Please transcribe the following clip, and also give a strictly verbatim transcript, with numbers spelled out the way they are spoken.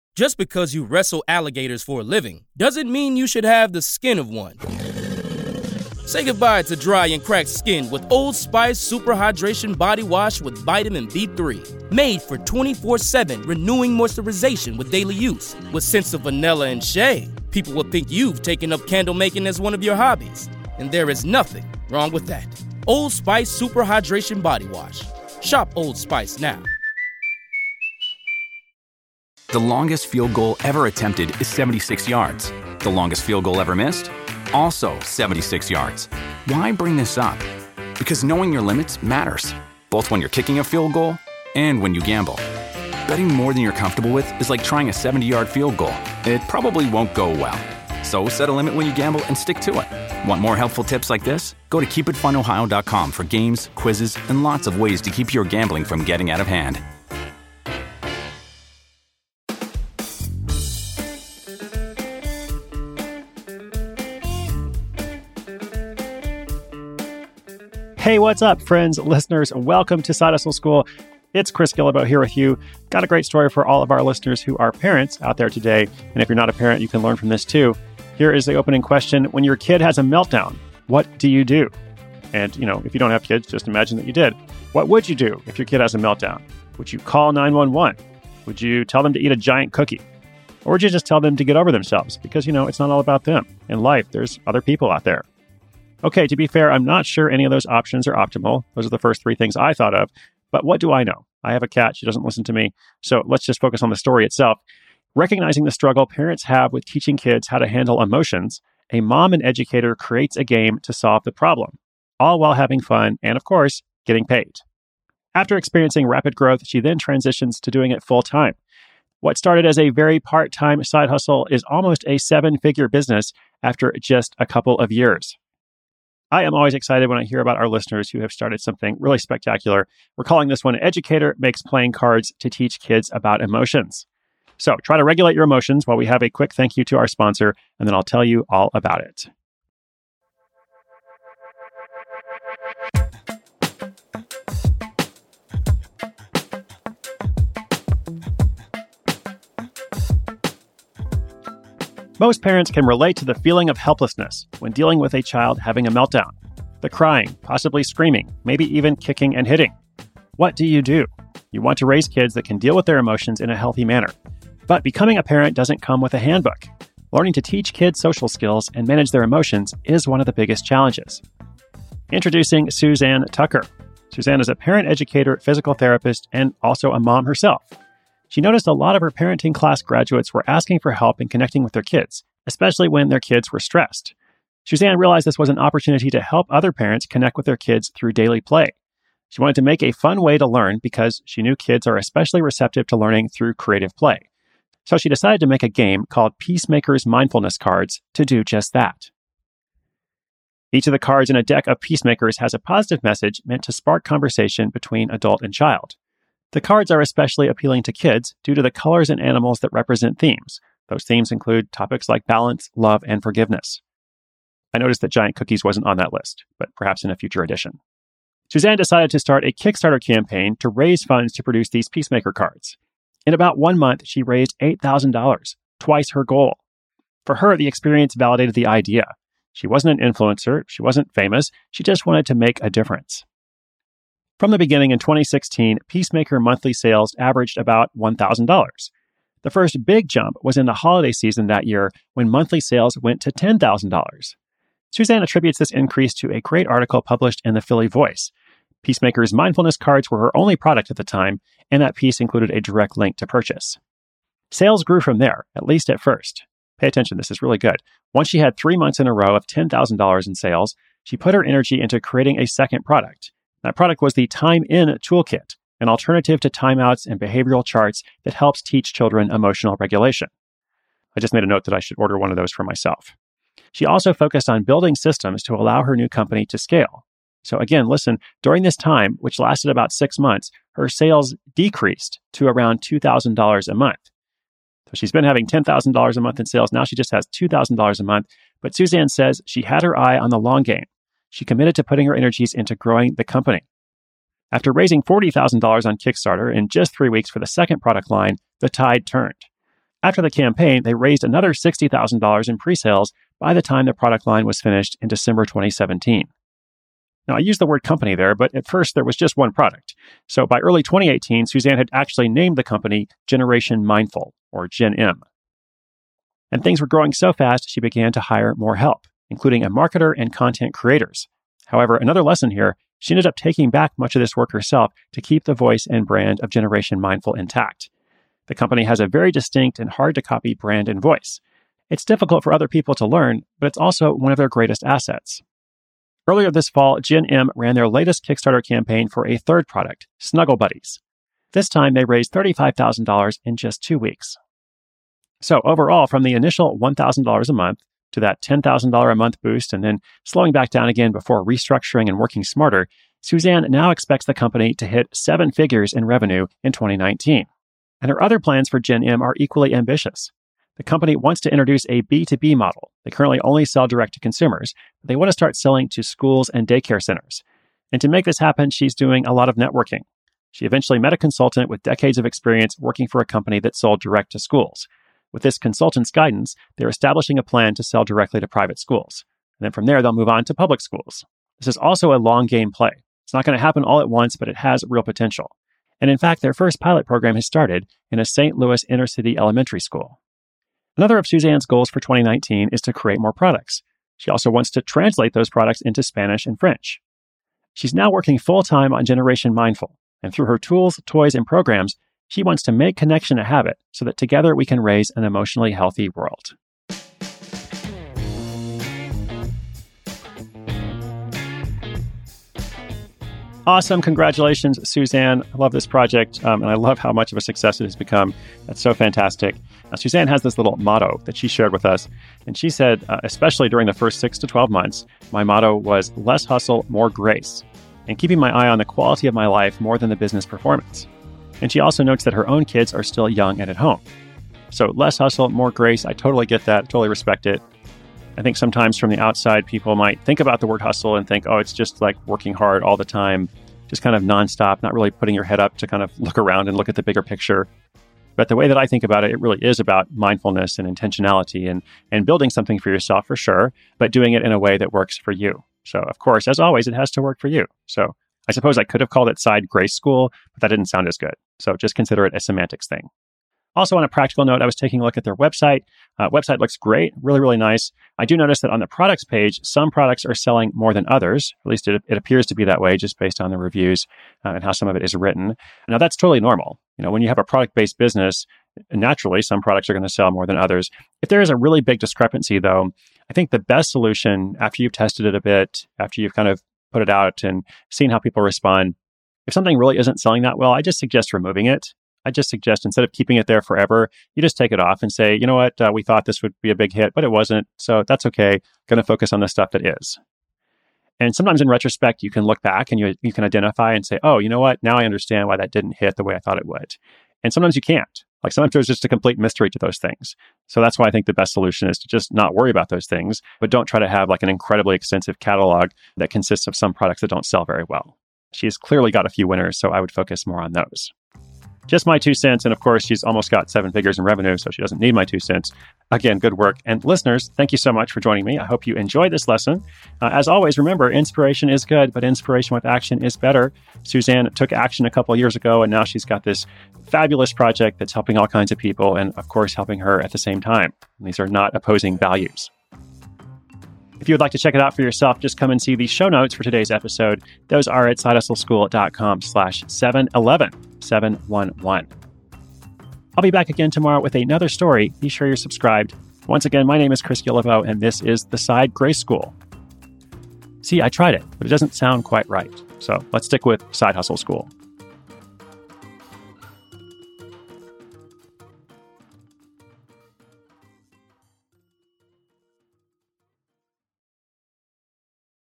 Just because you wrestle alligators for a living doesn't mean you should have the skin of one. Say goodbye to dry and cracked skin with Old Spice Super Hydration Body Wash with vitamin B three. Made for twenty-four seven renewing moisturization with daily use. With scents of vanilla and shea, people will think you've taken up candle making as one of your hobbies. And there is nothing wrong with that. Old Spice Super Hydration Body Wash. Shop Old Spice now. The longest field goal ever attempted is seventy-six yards. The longest field goal ever missed? Also seventy-six yards. Why bring this up? Because knowing your limits matters, both when you're kicking a field goal and when you gamble. Betting more than you're comfortable with is like trying a seventy-yard field goal. It probably won't go well. So set a limit when you gamble and stick to it. Want more helpful tips like this? Go to keep it fun ohio dot com for games, quizzes, and lots of ways to keep your gambling from getting out of hand. Hey, what's up, friends, listeners? Welcome to Side Hustle School. It's Chris Guillebeau here with you. Got a great story for all of our listeners who are parents out there today. And if you're not a parent, you can learn from this too. Here is the opening question. When your kid has a meltdown, what do you do? And, you know, if you don't have kids, just imagine that you did. What would you do if your kid has a meltdown? Would you call nine one one? Would you tell them to eat a giant cookie? Or would you just tell them to get over themselves? Because, you know, it's not all about them. In life, there's other people out there. Okay, to be fair, I'm not sure any of those options are optimal. Those are the first three things I thought of. But what do I know? I have a cat. She doesn't listen to me. So let's just focus on the story itself. Recognizing the struggle parents have with teaching kids how to handle emotions, a mom and educator creates a game to solve the problem, all while having fun and, of course, getting paid. After experiencing rapid growth, she then transitions to doing it full time. What started as a very part-time side hustle is almost a seven-figure business after just a couple of years. I am always excited when I hear about our listeners who have started something really spectacular. We're calling this one Educator Makes Playing Cards to Teach Kids About Emotions. So try to regulate your emotions while we have a quick thank you to our sponsor, and then I'll tell you all about it. Most parents can relate to the feeling of helplessness when dealing with a child having a meltdown. The crying, possibly screaming, maybe even kicking and hitting. What do you do? You want to raise kids that can deal with their emotions in a healthy manner. But becoming a parent doesn't come with a handbook. Learning to teach kids social skills and manage their emotions is one of the biggest challenges. Introducing Suzanne Tucker. Suzanne is a parent educator, physical therapist, and also a mom herself. She noticed a lot of her parenting class graduates were asking for help in connecting with their kids, especially when their kids were stressed. Suzanne realized this was an opportunity to help other parents connect with their kids through daily play. She wanted to make a fun way to learn because she knew kids are especially receptive to learning through creative play. So she decided to make a game called Peacemaker's Mindfulness Cards to do just that. Each of the cards in a deck of Peacemakers has a positive message meant to spark conversation between adult and child. The cards are especially appealing to kids due to the colors and animals that represent themes. Those themes include topics like balance, love, and forgiveness. I noticed that giant cookies wasn't on that list, but perhaps in a future edition. Suzanne decided to start a Kickstarter campaign to raise funds to produce these Peacemaker cards. In about one month, she raised eight thousand dollars, twice her goal. For her, the experience validated the idea. She wasn't an influencer, she wasn't famous, she just wanted to make a difference. From the beginning in twenty sixteen, Peacemaker monthly sales averaged about one thousand dollars. The first big jump was in the holiday season that year when monthly sales went to ten thousand dollars. Suzanne attributes this increase to a great article published in the Philly Voice. Peacemaker's mindfulness cards were her only product at the time, and that piece included a direct link to purchase. Sales grew from there, at least at first. Pay attention, this is really good. Once she had three months in a row of ten thousand dollars in sales, she put her energy into creating a second product. That product was the Time In Toolkit, an alternative to timeouts and behavioral charts that helps teach children emotional regulation. I just made a note that I should order one of those for myself. She also focused on building systems to allow her new company to scale. So again, listen, during this time, which lasted about six months, her sales decreased to around two thousand dollars a month. So she's been having ten thousand dollars a month in sales. Now she just has two thousand dollars a month. But Suzanne says she had her eye on the long game. She committed to putting her energies into growing the company. After raising forty thousand dollars on Kickstarter in just three weeks for the second product line, the tide turned. After the campaign, they raised another sixty thousand dollars in pre-sales by the time the product line was finished in December twenty seventeen. Now, I use the word company there, but at first there was just one product. So by early twenty eighteen, Suzanne had actually named the company Generation Mindful, or Gen M. And things were growing so fast, she began to hire more help, including a marketer and content creators. However, another lesson here, she ended up taking back much of this work herself to keep the voice and brand of Generation Mindful intact. The company has a very distinct and hard-to-copy brand and voice. It's difficult for other people to learn, but it's also one of their greatest assets. Earlier this fall, Gen M ran their latest Kickstarter campaign for a third product, Snuggle Buddies. This time, they raised thirty-five thousand dollars in just two weeks. So overall, from the initial one thousand dollars a month to that ten thousand dollars a month boost and then slowing back down again before restructuring and working smarter, Suzanne now expects the company to hit seven figures in revenue in twenty nineteen. And her other plans for Gen M are equally ambitious. The company wants to introduce a B two B model. They currently only sell direct to consumers, but they want to start selling to schools and daycare centers. And to make this happen, she's doing a lot of networking. She eventually met a consultant with decades of experience working for a company that sold direct to schools. With this consultant's guidance, they're establishing a plan to sell directly to private schools. And then from there, they'll move on to public schools. This is also a long game play. It's not going to happen all at once, but it has real potential. And in fact, their first pilot program has started in a Saint Louis inner-city elementary school. Another of Suzanne's goals for twenty nineteen is to create more products. She also wants to translate those products into Spanish and French. She's now working full-time on Generation Mindful, and through her tools, toys, and programs, she wants to make connection a habit so that together we can raise an emotionally healthy world. Awesome. Congratulations, Suzanne. I love this project, um, and I love how much of a success it has become. That's so fantastic. Now, Suzanne has this little motto that she shared with us, and she said, uh, especially during the first six to twelve months, my motto was less hustle, more grace, and keeping my eye on the quality of my life more than the business performance. And she also notes that her own kids are still young and at home. So less hustle, more grace. I totally get that, totally respect it. I think sometimes from the outside, people might think about the word hustle and think, oh, it's just like working hard all the time, just kind of nonstop, not really putting your head up to kind of look around and look at the bigger picture. But the way that I think about it, it really is about mindfulness and intentionality and, and building something for yourself for sure, but doing it in a way that works for you. So of course, as always, it has to work for you. So I suppose I could have called it Side Grace School, but that didn't sound as good. So just consider it a semantics thing. Also, on a practical note, I was taking a look at their website. Uh, website looks great, really, really nice. I do notice that on the products page, some products are selling more than others. At least it, it appears to be that way just based on the reviews uh, and how some of it is written. Now, that's totally normal. You know, when you have a product-based business, naturally, some products are going to sell more than others. If there is a really big discrepancy, though, I think the best solution after you've tested it a bit, after you've kind of put it out and seen how people respond, if something really isn't selling that well, I just suggest removing it. I just suggest instead of keeping it there forever, you just take it off and say, you know what, uh, we thought this would be a big hit, but it wasn't. So that's okay. Going to focus on the stuff that is. And sometimes in retrospect, you can look back and you, you can identify and say, oh, you know what, now I understand why that didn't hit the way I thought it would. And sometimes you can't. Like sometimes there's just a complete mystery to those things. So that's why I think the best solution is to just not worry about those things, but don't try to have like an incredibly extensive catalog that consists of some products that don't sell very well. She's clearly got a few winners, so I would focus more on those. Just my two cents. And of course, she's almost got seven figures in revenue, so she doesn't need my two cents. Again, good work. And listeners, thank you so much for joining me. I hope you enjoyed this lesson. Uh, as always, remember, inspiration is good, but inspiration with action is better. Suzanne took action a couple of years ago, and now she's got this fabulous project that's helping all kinds of people and, of course, helping her at the same time. And these are not opposing values. If you would like to check it out for yourself, just come and see the show notes for today's episode. Those are at sidehustleschool.com slash 711, 711. I'll be back again tomorrow with another story. Be sure you're subscribed. Once again, my name is Chris Guillebeau, and this is The Side Grace School. See, I tried it, but it doesn't sound quite right. So let's stick with Side Hustle School.